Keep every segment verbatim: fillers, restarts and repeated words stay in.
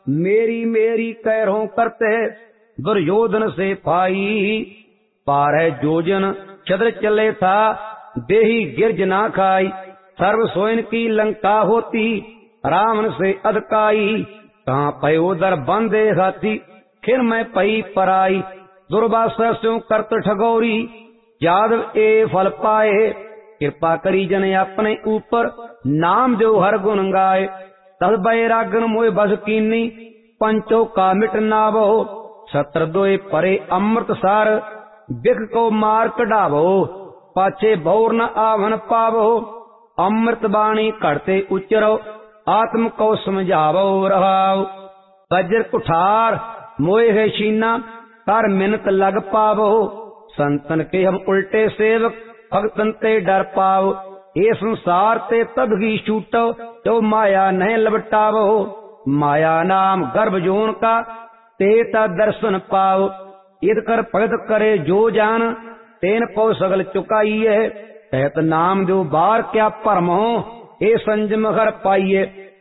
मेरी मेरी कैरों करते दुर्योधन से पाई। पारह जोजन चद्र चले था देही गिरज ना खाई। सर्व सोइन की लंका होती रावण से अधकाई। कहाँ पयोदर बंदे हाथी फिर मैं पई पराई। दुर्वासा स्यों करत ठगोरी यादव ए फल पाए। कृपा करी जन अपने ऊपर नाम जो हर गुण गाए। तद बैरागन मोय बस कीनी पंचो का मिट नावो। सत्र दोए परे अमृत सार बिख को मार कढ़ावो। पाछे भौर न आवन पावो अमृत बाणी करते उच्चरो। आत्म को समझावो रहाओ। वज्र कुठार मोय है शीना कर मिनत लग पावो। संतन के हम उल्टे सेवक भगतन ते डर पाओ। ये संसार ते तब ही छूटो तो माया नहीं लबटावो। माया नाम गर्भ जोन का तेता दर्शन पाओ। ईद कर भगत करे जो जान तेन को सगल चुकाइए। कहत नाम जो बार क्या परम हो ए संजम घर पाइए।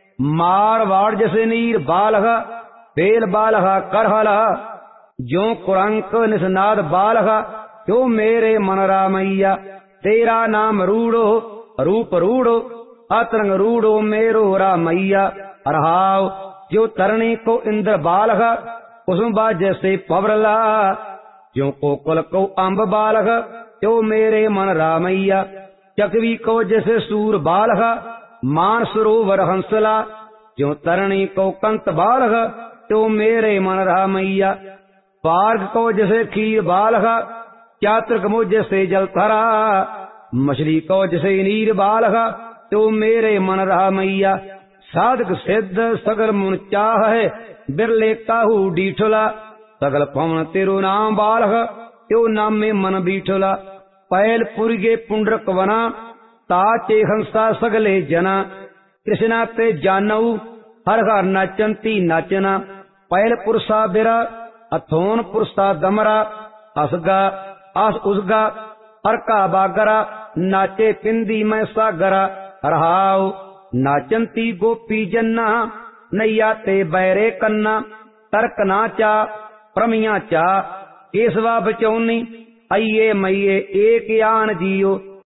मार वाड़ जैसे नीर बालह बेल बालह करहला। जो कुरंक निस्नाद बालह क्यों मेरे मन रामैया। तेरा नाम रूढ़ो रूप रूढ़ो अतरंग रूढ़ो मेरो रामैया। अरहाव जो तरणी को इंद्र बालह कुसुम्बा जैसे पवरला। जो कोकुल को अम्ब बालह त्यो मेरे मन रामैया। चकवी को जैसे सूर बालह मान सरोवर हंसला। जो तरणी को कंत बालह त्यो मेरे मन रामैया। पार्ग को जैसे खीर बालह चातुर्क मो जैसे जल थरा। मछली को जैसे नीर बालह तो मेरे मन रामैया। साधक सिद्ध सगल मुन चाह है बिरले काहू डीठला। सगल पवन तेरो नाम बालह त्यो नाम में मन बीठला। पैल पुरगे पुंडरक वना ताचे हंसा सगले जना। कृष्णा ते जानऊ हर हर नाचंती नाचना। पैल पुरुषा बिरा अथोन पुरुषा दमरा। असगा आस उसगा हर का बागरा नाचे पिंदी में सागरा। रहाओ नाचंती गोपी जन्ना नैया ते बैरे कन्ना। तर्क नाचा प्रमिया चा केसवा बचौनी। अये मैये एक यान जियो